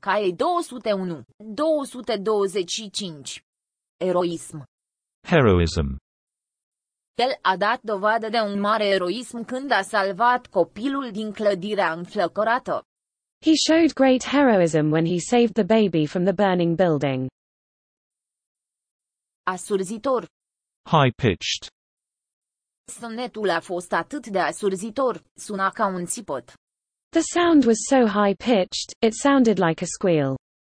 Caie 201, 225. Eroism. Heroism. El a dat dovadă de un mare eroism când a salvat copilul din clădirea înflăcărată. He showed great heroism when he saved the baby from the burning building. Asurzitor. High-pitched. Sunetul a fost atât de asurzitor, suna ca un țipăt. The sound was so high-pitched, it sounded like a squeal.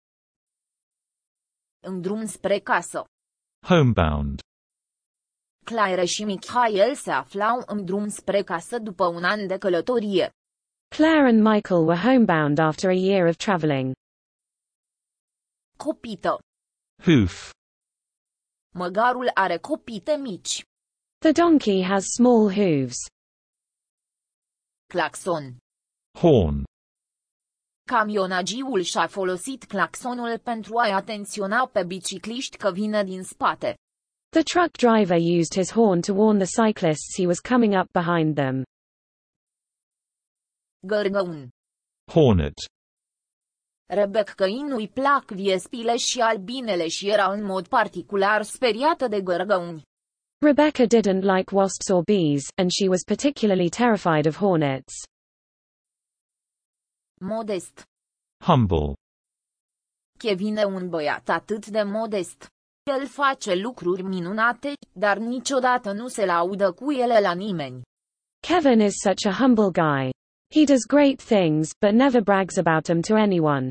În drum spre casă. Homebound. Claire și Michael se aflau în drum spre casă după un an de călătorie. Claire and Michael were homebound after a year of traveling. Copită. Hoof. Măgarul are copite mici. The donkey has small hooves. Claxon. Horn. Camionagiul și-a folosit claxonul pentru a-i atenționa pe bicicliști că vine din spate. The truck driver used his horn to warn the cyclists he was coming up behind them. Gărgăun. Hornet. Rebecca-i nu-i plac viespile și albinele și era în mod particular speriată de gărgăuni. Rebecca didn't like wasps or bees, and she was particularly terrified of hornets. Modest. Humble. Kevin e un băiat atât de modest. El face lucruri minunate, dar niciodată nu se laudă cu ele la nimeni. Kevin is such a humble guy. He does great things, but never brags about them to anyone.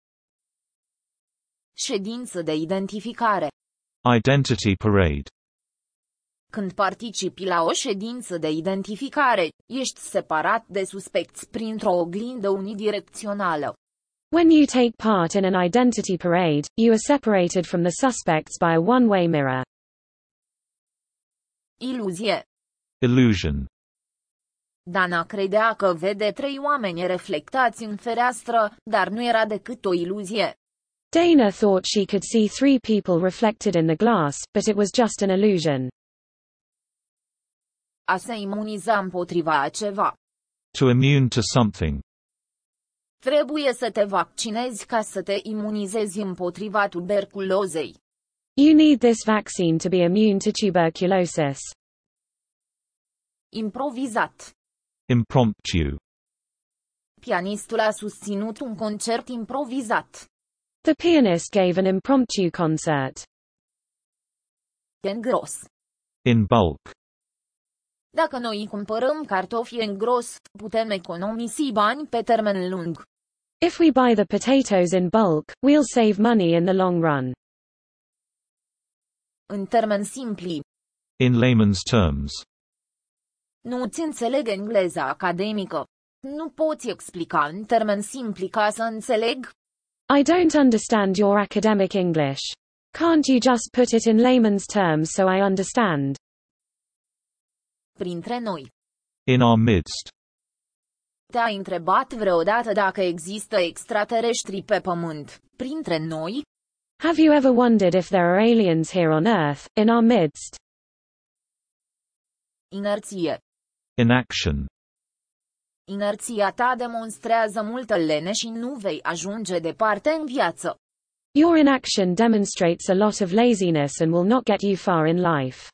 Ședință de identificare. Identity parade. Când participi la o ședință de identificare, ești separat de suspecți printr-o oglindă unidirecțională. When you take part in an identity parade, you are separated from the suspects by a one-way mirror. Iluzie. Illusion. Dana credea că vede 3 oameni reflectați în fereastră, dar nu era decât o iluzie. Dana thought she could see 3 people reflected in the glass, but it was just an illusion. A se imuniza împotriva a ceva. To immune to something. Trebuie să te vaccinezi ca să te imunizezi împotriva tuberculozei. You need this vaccine to be immune to tuberculosis. Improvizat. Impromptu. Pianistul a susținut un concert improvizat. The pianist gave an impromptu concert. În gros. In bulk. Dacă noi cumpărăm cartofi în gros, putem economisi bani pe termen lung. If we buy the potatoes in bulk, we'll save money in the long run. În termeni simpli. In layman's terms. Nu-ți înțeleg engleza academică. Nu poți explica în termeni simpli ca să înțeleg? I don't understand your academic English. Can't you just put it in layman's terms so I understand? Printre noi. In our midst. Te-ai întrebat vreodată dacă există extraterestri pe pământ, printre noi? Have you ever wondered if there are aliens here on Earth, in our midst? Inerție. Inaction. Inerția ta demonstrează multă lene și nu vei ajunge departe în viață. Your inaction demonstrates a lot of laziness and will not get you far in life.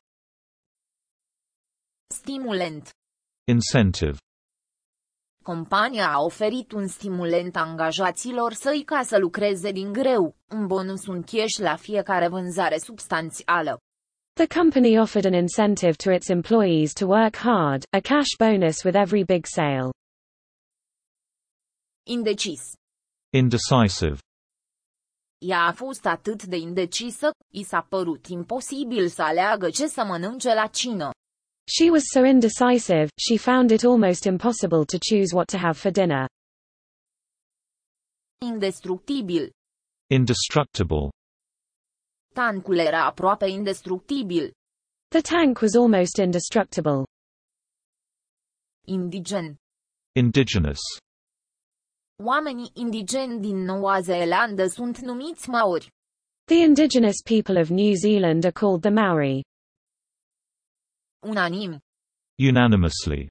Stimulent. Incentive. Compania a oferit un stimulent angajaților săi ca să lucreze din greu, un bonus, un cash la fiecare vânzare substanțială. The company offered an incentive to its employees to work hard, a cash bonus with every big sale. Indecis. Indecisive. Ea a fost atât de indecisă, i s-a părut imposibil să aleagă ce să mănânce la cină. She was so indecisive, she found it almost impossible to choose what to have for dinner. Indestructibil. Indestructible. Tancul era aproape indestructibil. The tank was almost indestructible. Indigen. Indigenous. Oamenii indigeni din Noua Zeelandă sunt numiți Maori. The indigenous people of New Zealand are called the Maori. Unanim. Unanimously.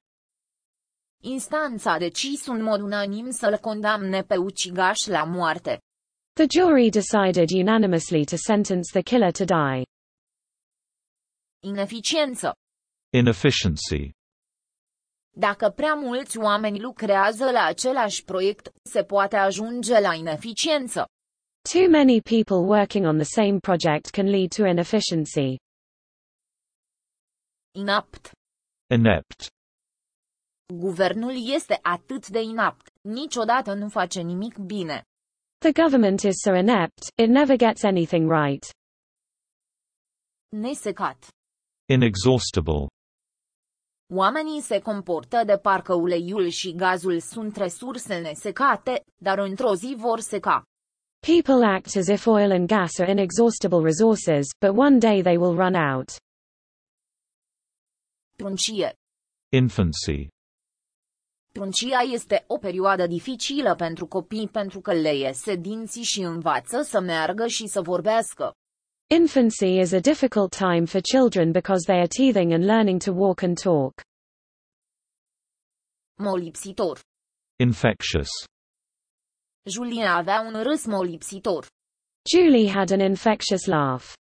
Instanța a decis în mod unanim să-l condamne pe ucigaș la moarte. The jury decided unanimously to sentence the killer to die. Ineficiență. Inefficiency. Dacă prea mulți oameni lucrează la același proiect, se poate ajunge la ineficiență. Too many people working on the same project can lead to inefficiency. Inapt. Inept. Guvernul este atât de inapt, niciodată nu face nimic bine. The government is so inept, it never gets anything right. Nesecat. Inexhaustible. Oamenii se comportă de parcă uleiul și gazul sunt resurse nesecate, dar într-o zi vor seca. People act as if oil and gas are inexhaustible resources, but one day they will run out. Pruncie. Infancy. Pruncia este o perioadă dificilă pentru copii pentru că le iese dinții și învață să meargă și să vorbească. Infancy is a difficult time for children because they are teething and learning to walk and talk. Molipsitor. Infectious. Julie avea un râs molipsitor. Julie had an infectious laugh.